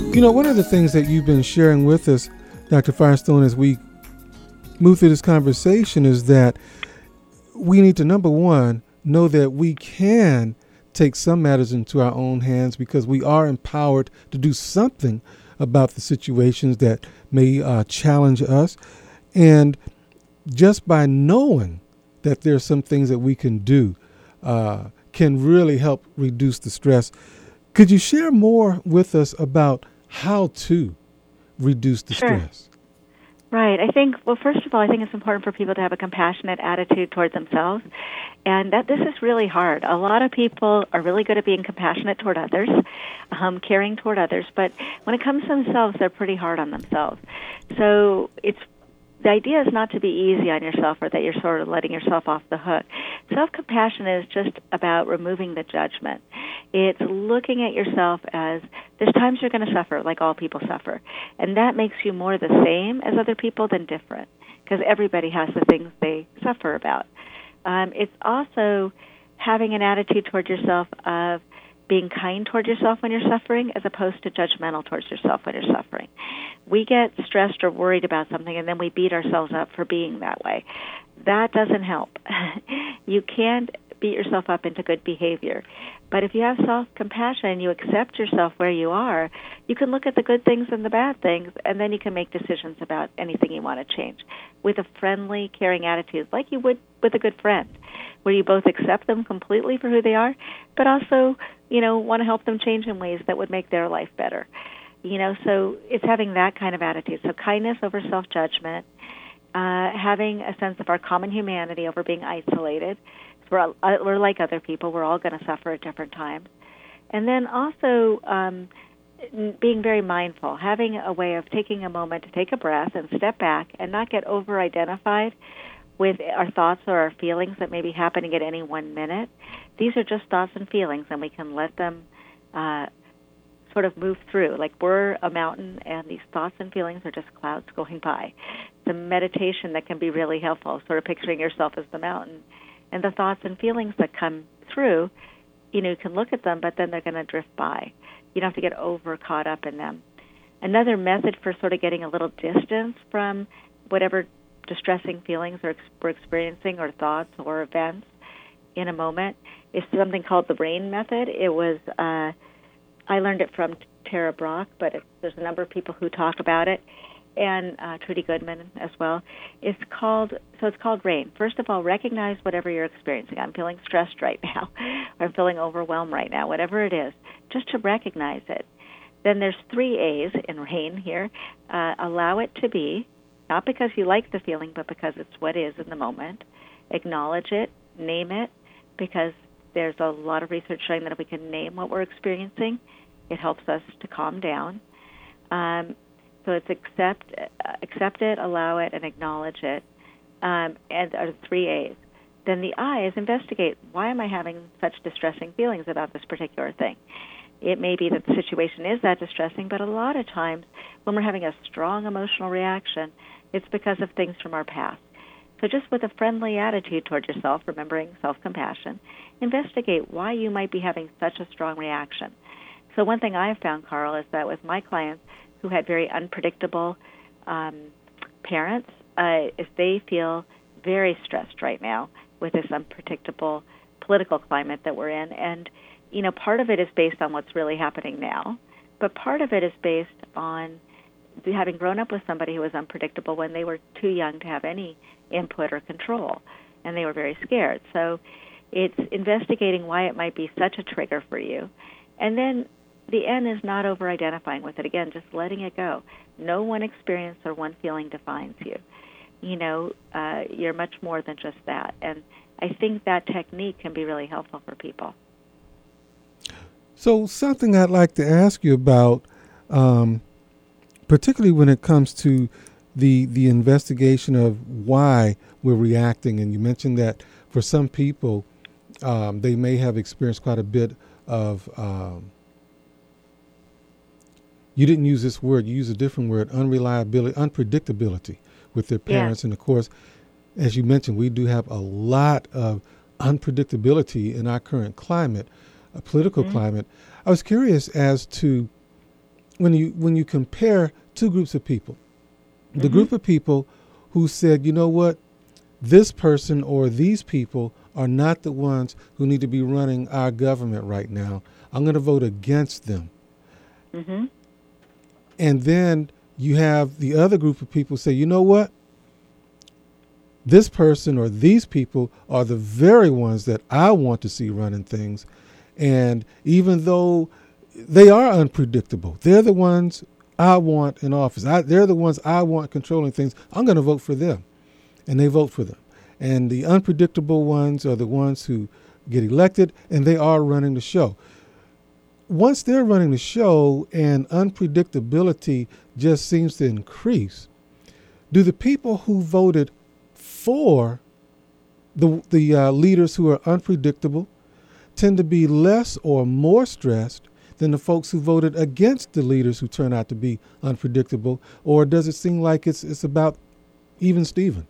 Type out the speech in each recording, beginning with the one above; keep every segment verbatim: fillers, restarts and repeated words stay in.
You know, one of the things that you've been sharing with us, Doctor Firestone, as we move through this conversation is that we need to, number one, know that we can take some matters into our own hands because we are empowered to do something about the situations that may uh, challenge us. And just by knowing that there's some things that we can do uh, can really help reduce the stress. Could you share more with us about how to reduce the Sure. stress? Right. I think, well, first of all, I think it's important for people to have a compassionate attitude toward themselves, and that this is really hard. A lot of people are really good at being compassionate toward others, um, caring toward others, but when it comes to themselves, they're pretty hard on themselves. So it's the idea is not to be easy on yourself or that you're sort of letting yourself off the hook. Self-compassion is just about removing the judgment. It's looking at yourself as there's times you're going to suffer, like all people suffer, and that makes you more the same as other people than different, because everybody has the things they suffer about. Um, it's also having an attitude toward yourself of being kind toward yourself when you're suffering as opposed to judgmental towards yourself when you're suffering. We get stressed or worried about something and then we beat ourselves up for being that way. That doesn't help. You can't beat yourself up into good behavior. But if you have self-compassion and you accept yourself where you are, you can look at the good things and the bad things, and then you can make decisions about anything you want to change with a friendly, caring attitude, like you would with a good friend, where you both accept them completely for who they are, but also, you know, want to help them change in ways that would make their life better. You know, so it's having that kind of attitude. So kindness over self-judgment, uh, having a sense of our common humanity over being isolated. We're, uh, we're like other people. We're all going to suffer at different times. And then also um, being very mindful, having a way of taking a moment to take a breath and step back and not get over-identified with our thoughts or our feelings that may be happening at any one minute. These are just thoughts and feelings, and we can let them uh, sort of move through. Like we're a mountain, and these thoughts and feelings are just clouds going by. It's a meditation that can be really helpful, sort of picturing yourself as the mountain. And the thoughts and feelings that come through, you know, you can look at them, but then they're going to drift by. You don't have to get over caught up in them. Another method for sort of getting a little distance from whatever distressing feelings or we're experiencing or thoughts or events in a moment is something called the RAIN method. It was, uh, I learned it from Tara Brach, but it, there's a number of people who talk about it, and uh, Trudy Goodman as well. It's called, so it's called RAIN. First of all, recognize whatever you're experiencing. I'm feeling stressed right now, or I'm feeling overwhelmed right now, whatever it is, just to recognize it. Then there's three A's in RAIN here. Uh, allow it to be, not because you like the feeling, but because it's what is in the moment. Acknowledge it, name it, because there's a lot of research showing that if we can name what we're experiencing, it helps us to calm down. Um, So it's accept, uh, accept it, allow it, and acknowledge it, um, and are the three A's. Then the I is investigate. Why am I having such distressing feelings about this particular thing? It may be that the situation is that distressing, but a lot of times when we're having a strong emotional reaction, it's because of things from our past. So just with a friendly attitude toward yourself, remembering self-compassion, investigate why you might be having such a strong reaction. So one thing I've found, Carl, is that with my clients who had very unpredictable um, parents, uh, if they feel very stressed right now with this unpredictable political climate that we're in, and you know, part of it is based on what's really happening now, but part of it is based on having grown up with somebody who was unpredictable when they were too young to have any input or control, and they were very scared. So it's investigating why it might be such a trigger for you. And then the N is not over-identifying with it. Again, just letting it go. No one experience or one feeling defines you. You know, uh, you're much more than just that. And I think that technique can be really helpful for people. So something I'd like to ask you about, um, particularly when it comes to the the investigation of why we're reacting. And you mentioned that for some people, um, they may have experienced quite a bit of, um, you didn't use this word, you used a different word, unreliability, unpredictability with their parents. Yeah. And of course, as you mentioned, we do have a lot of unpredictability in our current climate, a political mm-hmm. climate. I was curious as to when you when you compare two groups of people, the Mm-hmm. group of people who said, you know what, this person or these people are not the ones who need to be running our government right now. I'm going to vote against them. Mm-hmm. And then you have the other group of people say, you know what? This person or these people are the very ones that I want to see running things. And even though they are unpredictable, they're the ones I want in office. I, they're the ones I want controlling things. I'm going to vote for them. And they vote for them. And the unpredictable ones are the ones who get elected, and they are running the show. Once they're running the show and unpredictability just seems to increase, do the people who voted for the the uh, leaders who are unpredictable tend to be less or more stressed than the folks who voted against the leaders who turn out to be unpredictable? Or does it seem like it's it's about even Steven?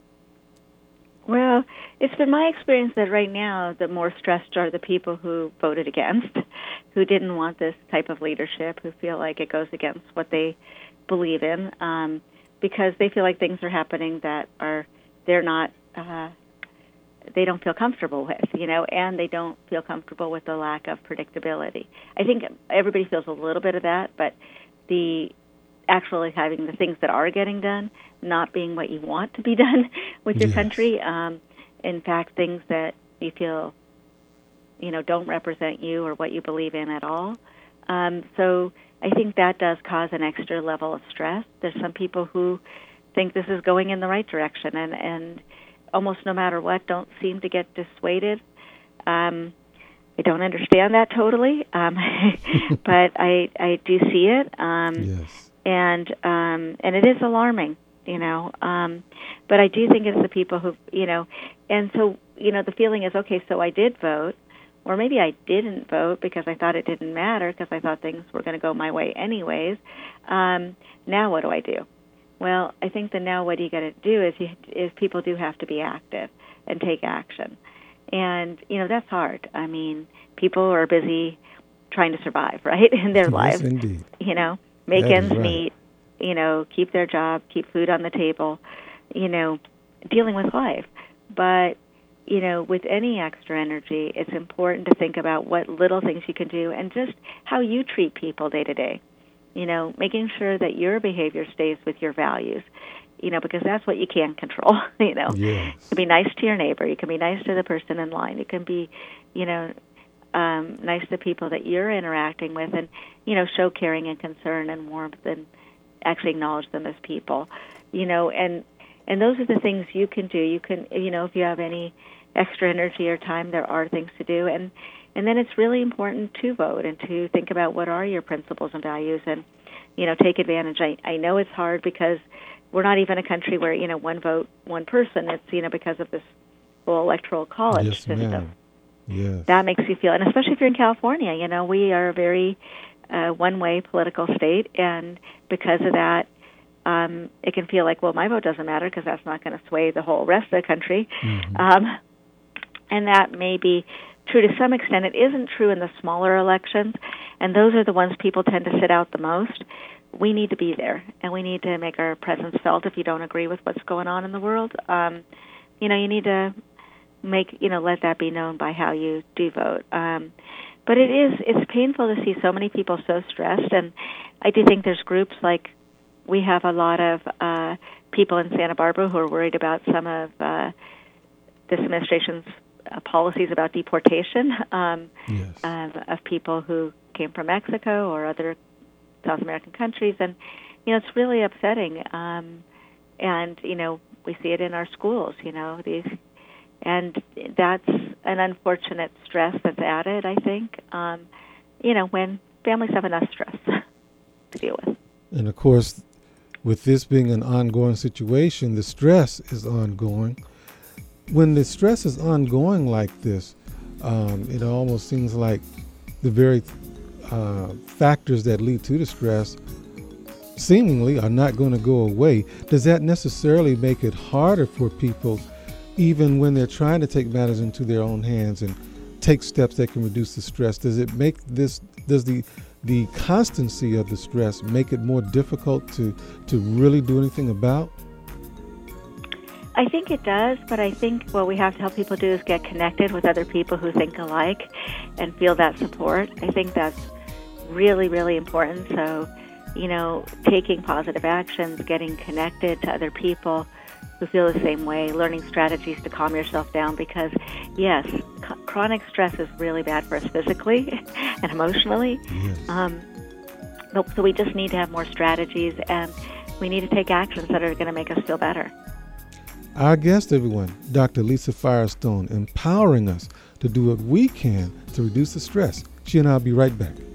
Well, it's been my experience that right now the more stressed are the people who voted against, who didn't want this type of leadership, who feel like it goes against what they believe in, um, because they feel like things are happening that are they're not uh, they don't feel comfortable with, you know, and they don't feel comfortable with the lack of predictability. I think everybody feels a little bit of that, but the actually having the things that are getting done not being what you want to be done with your Yes. country. Um, in fact, things that you feel, you know, don't represent you or what you believe in at all. Um, so I think that does cause an extra level of stress. There's some people who think this is going in the right direction and, and almost no matter what don't seem to get dissuaded. Um, I don't understand that totally, um, but I, I do see it. Um, Yes. And um, and it is alarming, you know. Um, but I do think it's the people who, you know, and so, you know, the feeling is, okay, so I did vote, or maybe I didn't vote because I thought it didn't matter because I thought things were going to go my way anyways. Um, now what do I do? Well, I think that now what you got to do is, you, is people do have to be active and take action. And, you know, that's hard. I mean, people are busy trying to survive, right, in their Yes, lives. indeed. You know, make That is ends right. meet, you know, keep their job, keep food on the table, you know, dealing with life. But, you know, with any extra energy, it's important to think about what little things you can do and just how you treat people day to day. You know, making sure that your behavior stays with your values, you know, because that's what you can control, you know. Yes. You can be nice to your neighbor. You can be nice to the person in line. You can be, you know, um, nice to people that you're interacting with and, you know, show caring and concern and warmth and actually acknowledge them as people, you know, and and those are the things you can do. You can, you know, if you have any extra energy or time, there are things to do. And, and then it's really important to vote and to think about what are your principles and values and, you know, take advantage. I, I know it's hard because we're not even a country where, you know, one vote, one person. It's, you know, because of this whole electoral college Yes, system. ma'am. Yes. That makes you feel, and especially if you're in California, you know, we are a very uh, one-way political state, and because of that, um, it can feel like, well, my vote doesn't matter because that's not going to sway the whole rest of the country. Mm-hmm. Um, and that may be true to some extent. It isn't true in the smaller elections, and those are the ones people tend to sit out the most. We need to be there, and we need to make our presence felt if you don't agree with what's going on in the world. Um, you know, you need to make, you know, let that be known by how you do vote. Um, but it is, it's painful to see so many people so stressed, and I do think there's groups like, we have a lot of uh, people in Santa Barbara who are worried about some of uh, this administration's uh, policies about deportation um, Yes. um, of people who came from Mexico or other South American countries, and, you know, it's really upsetting. Um, and, you know, we see it in our schools, you know, these, and that's an unfortunate stress that's added, I think, um, you know, when families have enough stress to deal with. And of course, with this being an ongoing situation, the stress is ongoing. When the stress is ongoing like this, um, it almost seems like the very uh, factors that lead to the stress seemingly are not going to go away. Does that necessarily make it harder for people, even when they're trying to take matters into their own hands and take steps that can reduce the stress? Does it make this, does the the constancy of the stress make it more difficult to, to really do anything about? I think it does, but I think what we have to help people do is get connected with other people who think alike and feel that support. I think that's really, really important. So, you know, taking positive actions, getting connected to other people who feel the same way, learning strategies to calm yourself down, because, yes, c- chronic stress is really bad for us physically and emotionally. Yes. Um, so we just need to have more strategies, and we need to take actions that are going to make us feel better. Our guest, everyone, Doctor Lisa Firestone, empowering us to do what we can to reduce the stress. She and I will be right back.